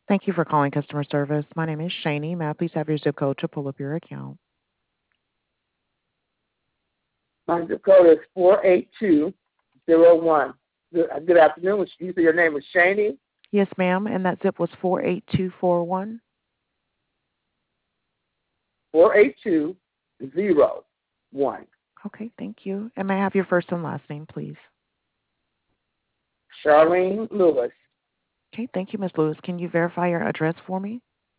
Thank you for calling customer service. My name is Shani. May I please have your zip code to pull up your account? My zip code is 48201. Good afternoon. You say your name is Shani? Yes, ma'am. And that zip was 48241. 48201. Okay, thank you. And may I have your first and last name, please? Charlene Lewis, Okay, thank you, Ms. Lewis. Can you verify your address for me?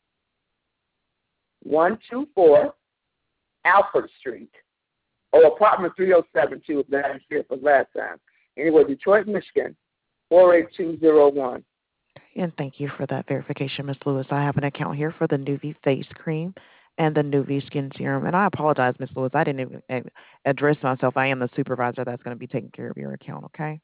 124 Alfred Street. Oh, apartment 307 too, if that here for last time. Anyway, Detroit, Michigan, 48201. And thank you for that verification, Ms. Lewis. I have an account here for the Nuvi face cream and the Nuvi skin serum. And I apologize, Ms. Lewis. I didn't even address myself. I am the supervisor that's going to be taking care of your account, okay?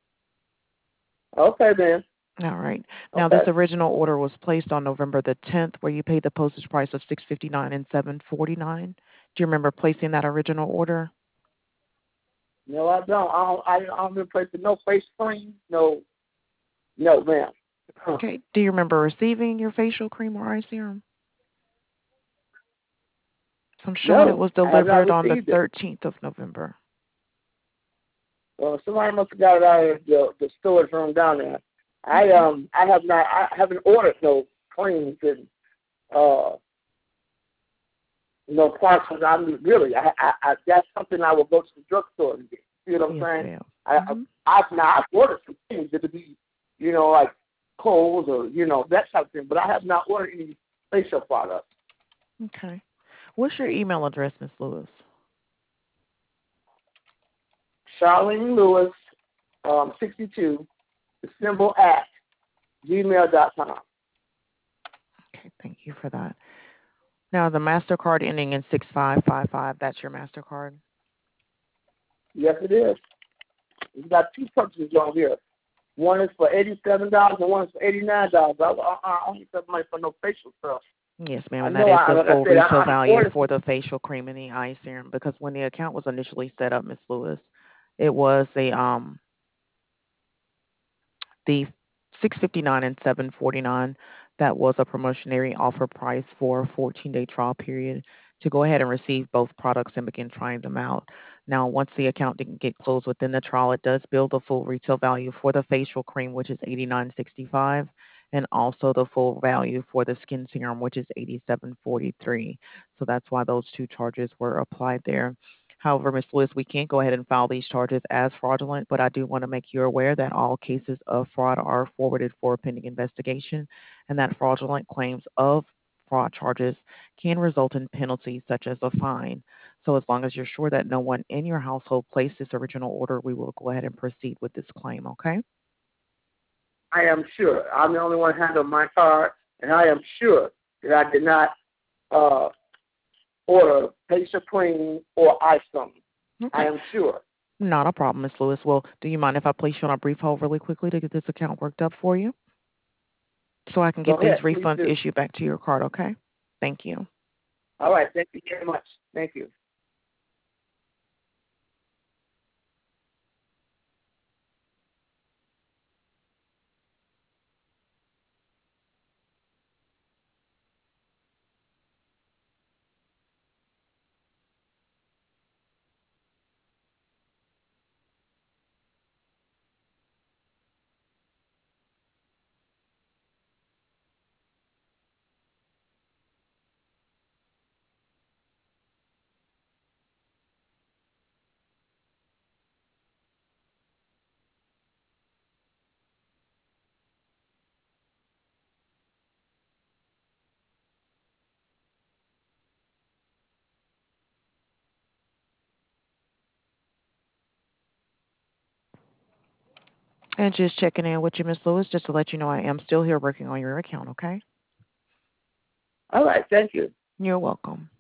Okay, then. All right. Now, this Okay. original order was placed on November the 10th, where you paid the postage price of $6.59 and $7.49. Do you remember placing that original order? No, I don't. I don't replace no face cream. No, no, ma'am. Huh. Okay. Do you remember receiving your facial cream or eye serum? So I'm showing it No, was I have not delivered on the received it. 13th of November. Well, somebody must have got it out of the storage room down there. Okay. I haven't ordered no creams and uh no parcels. That's something I will go to the drugstore and get. You know what I'm Yes, saying? ma'am. I Hmm. I've ordered some things that would be, like clothes or that type of thing, but I have not ordered any facial products. Okay. What's your email address, Miss Lewis? Charlene Lewis, 62, the symbol at gmail.com. Okay, thank you for that. Now, the MasterCard ending in 6555, that's your MasterCard? Yes, it is. We've got two purchases on here. One is for $87 and one is for $89. I don't need that money for no facial stuff. Yes, ma'am, I and that know. is the Like I full said, retail I value ordered for the facial cream and the eye serum because when the account was initially set up, Miss Lewis, it was the 659 and 749 that was a promotionary offer price for a 14-day trial period to go ahead and receive both products and begin trying them out. Now, once the account didn't get closed within the trial, it does bill the full retail value for the facial cream, which is 89.65, and also the full value for the skin serum, which is 87.43. So that's why those two charges were applied there. However, Ms. Lewis, we can't go ahead and file these charges as fraudulent, but I do want to make you aware that all cases of fraud are forwarded for pending investigation and that fraudulent claims of fraud charges can result in penalties such as a fine. So as long as you're sure that no one in your household placed this original order, we will go ahead and proceed with this claim, okay? I am sure. I'm the only one handling my card, and I am sure that I did not uh, order facial cream or ice cream. I Okay. am sure. Not a problem, Ms. Lewis. Well, do you mind if I place you on a brief hold really quickly to get this account worked up for you so I can Go get these ahead, please refunds do. issued back to your card, okay? Thank you. All right. Thank you very much. Thank you. And just checking in with you, Miss Lewis, just to let you know I am still here working on your account, okay? All right. Thank you. You're welcome.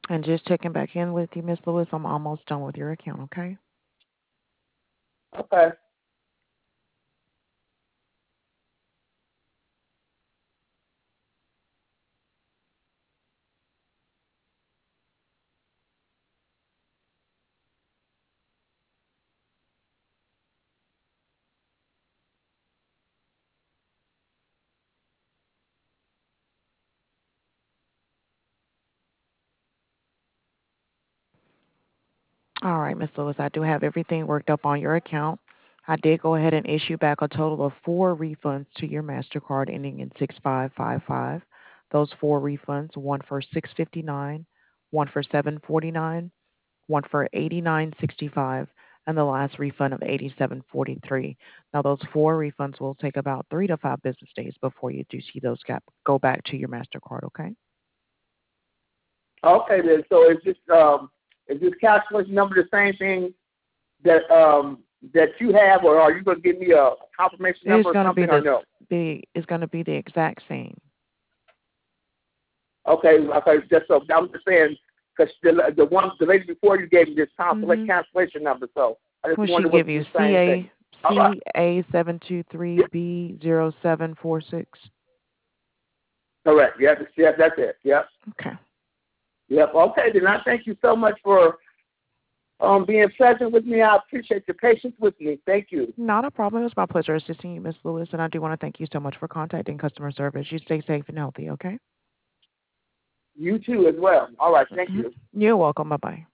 And just checking back in with you, Miss Lewis, I'm almost done with your account, okay? Okay. All right, Miss Lewis, I do have everything worked up on your account. I did go ahead and issue back a total of 4 refunds to your MasterCard ending in 6555. Those 4 refunds, one for 659, one for 749, one for 89.65, and the last refund of 87.43. Now those 4 refunds will take about 3 to 5 business days before you do see those go back to your MasterCard, okay? Okay then. So is this calculation number the same thing that you have, or are you going to give me a confirmation It's number or gonna be something, or no? it's gonna be the exact same. Okay, okay. Just so I'm just saying because the lady before you gave me this Mhm. cancellation number, so I just Will she wonder what give it's you the same thing. All right. Yeah, CA723B0746? correct. Yes, yes, that's it. Yep, Okay. yep. Okay, then I thank you so much for being present with me. I appreciate your patience with me. Thank you. Not a problem. It was my pleasure assisting you, Miss Lewis, and I do want to thank you so much for contacting customer service. You stay safe and healthy, okay? You too as well. All right. Thank Mhm. you. You're welcome. Bye-bye.